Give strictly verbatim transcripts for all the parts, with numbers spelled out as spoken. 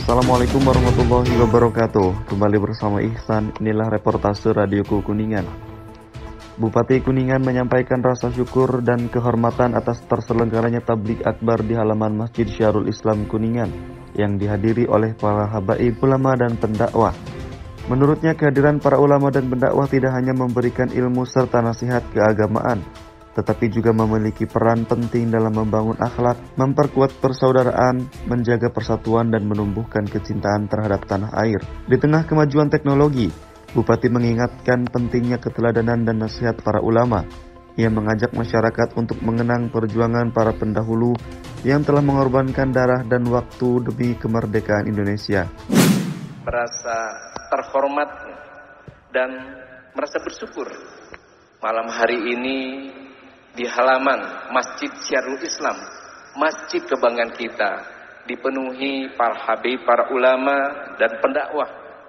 Assalamualaikum warahmatullahi wabarakatuh. Kembali bersama Ihsan, inilah reportase Radioku Kuningan. Bupati Kuningan menyampaikan rasa syukur dan kehormatan atas terselenggaranya tabligh akbar di halaman Masjid Syarul Islam Kuningan yang dihadiri oleh para habaib, ulama dan pendakwah. Menurutnya, kehadiran para ulama dan pendakwah tidak hanya memberikan ilmu serta nasihat keagamaan, tetapi juga memiliki peran penting dalam membangun akhlak, memperkuat persaudaraan, menjaga persatuan dan menumbuhkan kecintaan terhadap tanah air. Di tengah kemajuan teknologi, Bupati mengingatkan pentingnya keteladanan dan nasihat para ulama. Ia mengajak masyarakat untuk mengenang perjuangan para pendahulu yang telah mengorbankan darah dan waktu demi kemerdekaan Indonesia. Merasa terhormat dan merasa bersyukur malam hari ini di halaman Masjid Syarul Islam, masjid kebanggaan kita, dipenuhi para habib, para ulama dan pendakwah.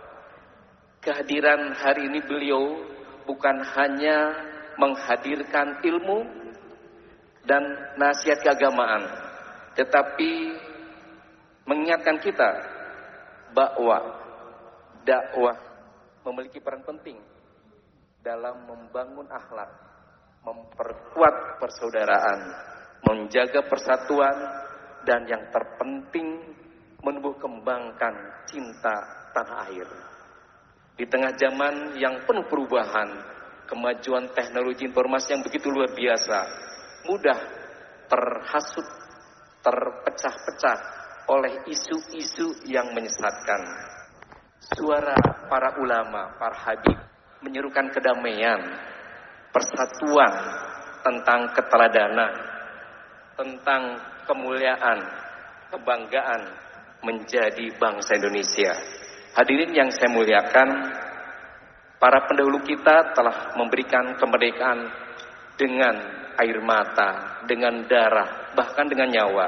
Kehadiran hari ini beliau bukan hanya menghadirkan ilmu dan nasihat keagamaan, tetapi mengingatkan kita bahwa dakwah memiliki peran penting dalam membangun akhlak, memperkuat persaudaraan, menjaga persatuan, dan yang terpenting menumbuh kembangkan cinta tanah air. Di tengah zaman yang penuh perubahan, kemajuan teknologi informasi yang begitu luar biasa, mudah terhasut, terpecah-pecah oleh isu-isu yang menyesatkan. Suara para ulama, para habib menyerukan kedamaian, persatuan, tentang keteladanan, tentang kemuliaan, kebanggaan menjadi bangsa Indonesia. Hadirin yang saya muliakan, para pendahulu kita telah memberikan kemerdekaan dengan air mata, dengan darah, bahkan dengan nyawa.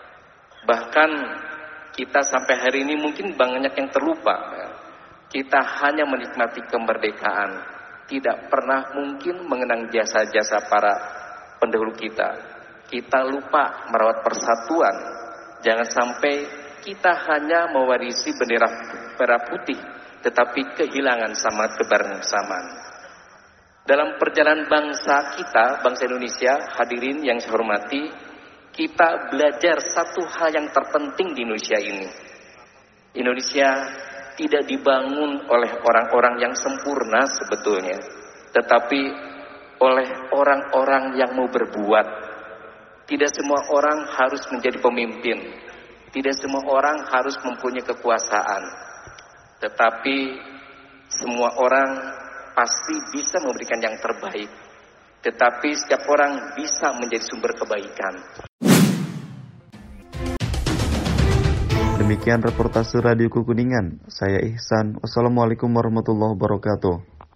Bahkan kita sampai hari ini mungkin banyak yang terlupa. Kita hanya menikmati kemerdekaan, tidak pernah mungkin mengenang jasa-jasa para pendahulu kita. Kita lupa merawat persatuan. Jangan sampai kita hanya mewarisi bendera merah putih, tetapi kehilangan semangat kebersamaan. Dalam perjalanan bangsa kita, bangsa Indonesia, hadirin yang saya hormati, kita belajar satu hal yang terpenting di Indonesia ini. Indonesia tidak dibangun oleh orang-orang yang sempurna sebetulnya, tetapi oleh orang-orang yang mau berbuat. Tidak semua orang harus menjadi pemimpin, tidak semua orang harus mempunyai kekuasaan, tetapi semua orang pasti bisa memberikan yang terbaik. Tetapi setiap orang bisa menjadi sumber kebaikan. Demikian reportase Radioku Kuningan. Saya Ihsan. Wassalamualaikum warahmatullahi wabarakatuh.